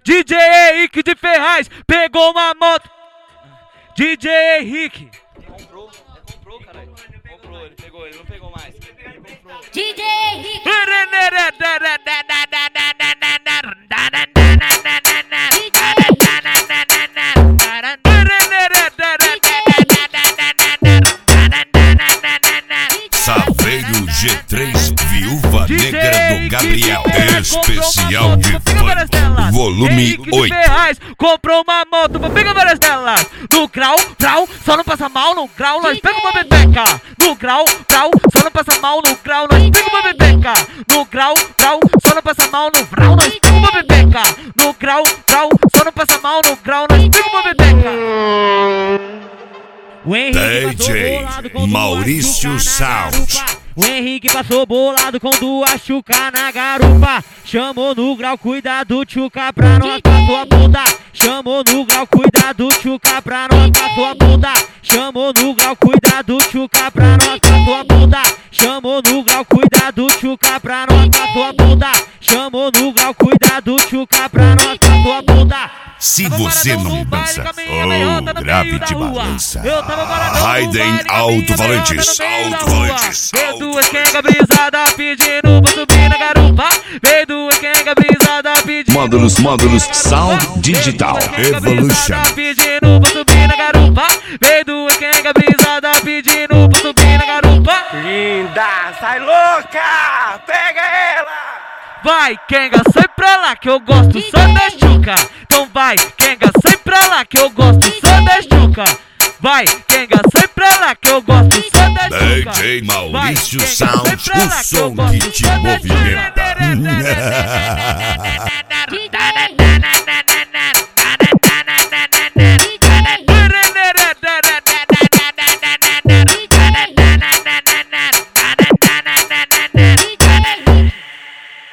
DJ Henrique de Ferraz pegou uma moto. DJ Henrique. Comprou, caralho. Comprou, ele pegou, ele não pegou mais. DJ Henrique. Saveiro G3, Viúva Negra do Gabriel. Especial de funk, volume 8. Ferraz comprou uma moto, pega várias delas. No grau, só não passa mal. No grau, nós pega uma bebeca. No grau, só não passa mal. No grau, nós pega uma bebeca. No grau, só não passa mal. No grau, nós pega uma bebeca. No grau, só não passa mal. No grau, nós pega uma bebeca. O Henrique DJ Maurício Sound. O Henrique passou bolado com duas chuca na garupa. Chamou no grau, cuidado, chuca pra não raspar sua bunda. Chamou no grau, cuidado, chuca pra não raspar sua bunda. Chamou no grau, cuidado, chuca pra não raspar sua bunda. Chamou no grau, cuidado, chuca pra não raspar sua bunda. Chamou no grau, cuidado, chuca pra não raspar sua bunda. Se você não dança, grave de balança. Raiden Alto-Falantes. Veio duas quenga brisada pedindo pra subir na garupa. Veio duas quenga brisada pedindo. Módulos Sound Digital Evolution. Pedindo pra subir na garupa. Veio duas quenga brisada pedindo pra subir na garupa. Linda, sai louca, pega ela. Vai, Kenga, sai pra lá que eu gosto só da chuca. Então vai, Kenga, sai pra lá que eu gosto só da chuca. Vai, Kenga, sai pra lá que eu gosto só da chuca. DJ Maurício Sound, o som que te movimenta.